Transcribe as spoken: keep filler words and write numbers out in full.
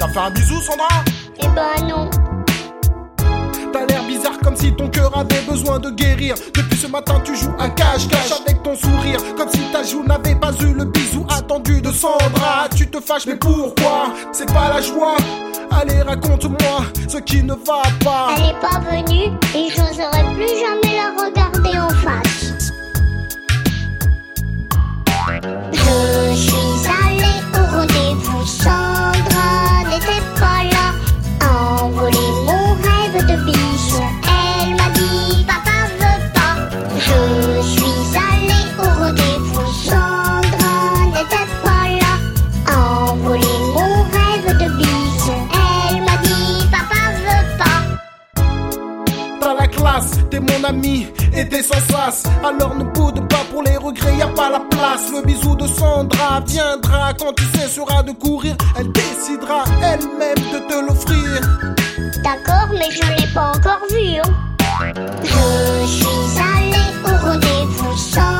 fait un bisou, Sandra? Eh ben non. T'as l'air bizarre comme si ton cœur avait besoin de guérir. Depuis ce matin tu joues à cache-cache avec ton sourire, comme si ta joue n'avait pas eu le bisou attendu de Sandra. Tu te fâches mais pourquoi? C'est pas la joie. Allez raconte-moi ce qui ne va pas. Elle est pas venue et j'oserais plus jamais la regarder en face. Je suis allée au rendez-vous, Sandra n'était pas là. Envolé mon rêve de bisou, elle m'a dit papa veut pas. Je suis allée au rendez-vous, Sandra n'était pas là. Envolé mon rêve de bisou, elle m'a dit papa veut pas. T'as la classe, t'es mon ami et t'es sans sas. Alors ne boude pas pour les regrets, y a pas la place. Le bisou de Sandra viendra quand tu cesseras de courir. Elle décidera elle-même de te l'offrir. D'accord, mais je l'ai pas encore vu, hein. Je suis allée au rendez-vous sans